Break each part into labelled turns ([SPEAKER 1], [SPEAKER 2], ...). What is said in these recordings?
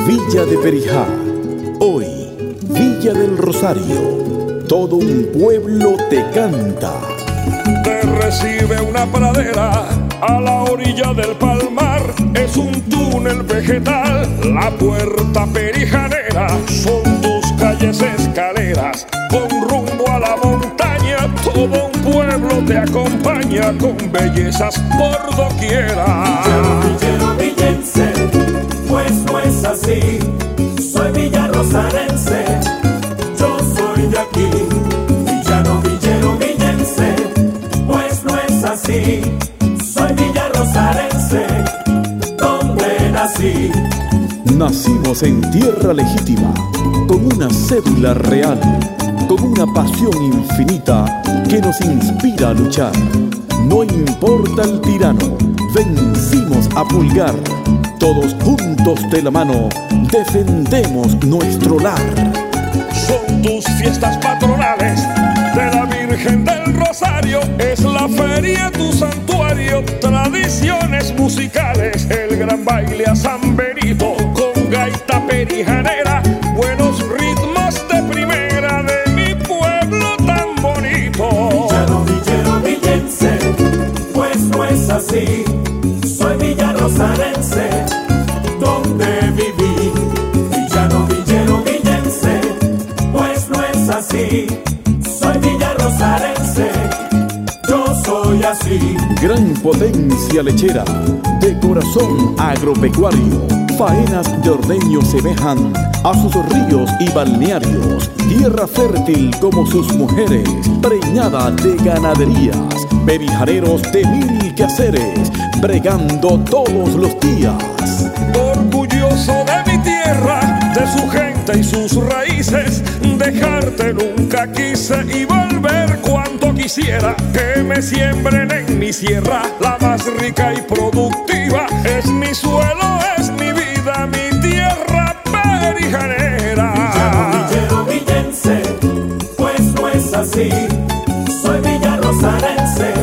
[SPEAKER 1] Villa de Perijá, hoy Villa del Rosario, todo un pueblo te canta.
[SPEAKER 2] Te recibe una pradera a la orilla del palmar, es un túnel vegetal, la puerta perijanera, son tus calles escaleras, con rumbo a la montaña, todo un pueblo te acompaña con bellezas por doquiera.
[SPEAKER 3] Villero, villense, pues no es así, soy villarrosarense, yo soy de aquí. Villero, villense, pues no es así, soy villarrosarense, donde nací.
[SPEAKER 1] Nacimos en tierra legítima, con una cédula real, con una pasión infinita que nos inspira a luchar. No importa el tirano, vencimos a pulgar. Todos juntos de la mano, defendemos nuestro lar.
[SPEAKER 2] Son tus fiestas patronales de la Virgen del Rosario, es la feria tu santuario, tradiciones musicales, el gran baile a San Benito, con gaita perijanera, buenos ritmos de primera de mi pueblo tan bonito.
[SPEAKER 3] Villero, villense, pues no es así, soy villarrosarense, donde viví. Villero, villense, pues no es así, soy villarrosarense, yo soy así.
[SPEAKER 1] Gran potencia lechera, de corazón agropecuario, faenas de ordeño semejan a sus ríos y balnearios, tierra fértil como sus mujeres, preñada de ganaderías, perijaneros de mil quehaceres, bregando todos los días.
[SPEAKER 2] Orgulloso de mi tierra, de su gente y sus raíces, dejarte nunca quise y volver cuanto quisiera. Que me siembren en mi sierra, la más rica y productiva, es mi suelo, es mi vida, mi tierra perijanera.
[SPEAKER 3] Villero, villense, pues no es así, soy villarrosarense,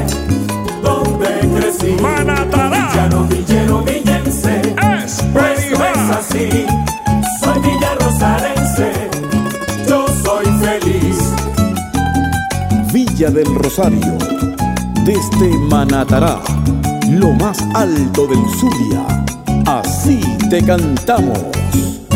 [SPEAKER 3] donde crecí.
[SPEAKER 2] Manatará,
[SPEAKER 3] Villero, villense,
[SPEAKER 2] es
[SPEAKER 3] pues no es
[SPEAKER 2] Perijá.
[SPEAKER 3] así, soy villarrosarense, yo soy feliz.
[SPEAKER 1] Villa del Rosario, desde Manatará, lo más alto del Zulia, así te cantamos.